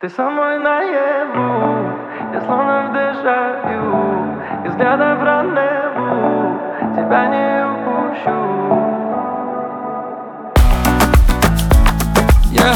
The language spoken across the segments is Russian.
Ты со мной наяву, я словно в дежавю, и взгляда в рандеву, тебя не упущу. Yeah.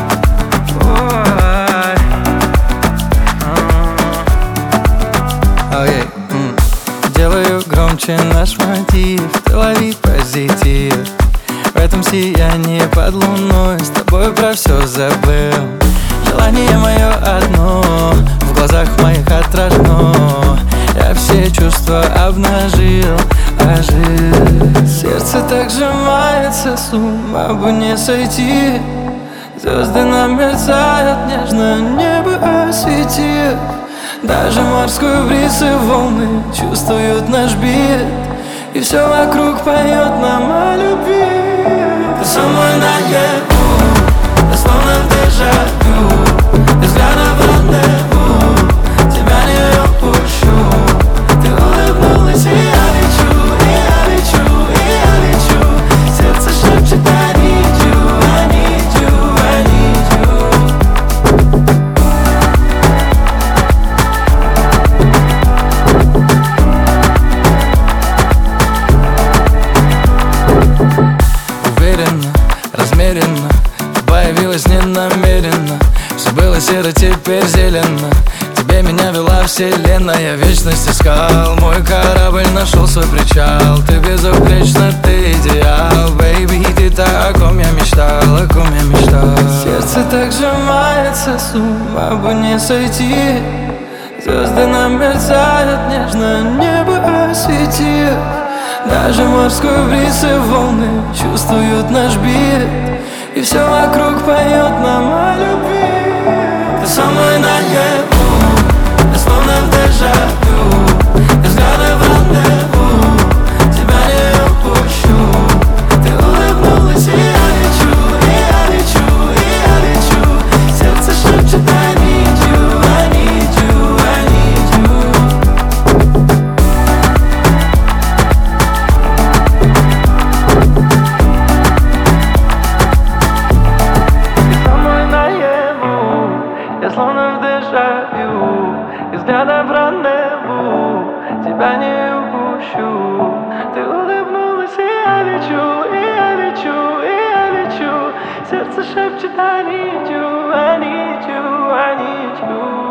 Делаю громче наш мотив, ты лови позитив. В этом сиянии под луной с тобой про все забыл. Желание мое одно, в глазах моих отражено. Я все чувства обнажил, ожил. Сердце так сжимается, с ума бы не сойти. Звезды нам мерцают, нежно небо осветив. Даже морской бриз и волны чувствуют наш бит, и все вокруг поет нам о любви. Ты со мной наяву, я словно в дежавю, и взгляда в рандеву, тебя не упущу. Ты улыбнулась, и я лечу, и я лечу, и я лечу. Сердце шепчет I need you, I need you, I need you. Уверенно, размеренно, появилась ненамеренно. Все было серо, теперь зелено. Тебе меня вела вселенная, вечность искал. Мой корабль нашел свой причал. Ты безупречна, ты идеал, бэйби. Ты та, о ком я мечтал, о ком я мечтал. Сердце так сжимается, с ума бы не сойти. Звезды нам мерцают, нежно небо осветив. Даже морской бриз и волны чувствуют наш бит, и все вокруг поет нам о любви. Ты со мной наяву, я словно в дежавю, и взгляда в рандеву, тебя не упущу. Ты улыбнулась, и я лечу, и я лечу, и я лечу. Сердце шепчет I need you, I need you, I need you. Я словно в дежавю, и взгляда в рандеву, тебя не упущу. Ты улыбнулась, и я лечу, и я лечу, и я лечу. Сердце шепчет I need you, I need you, I need you.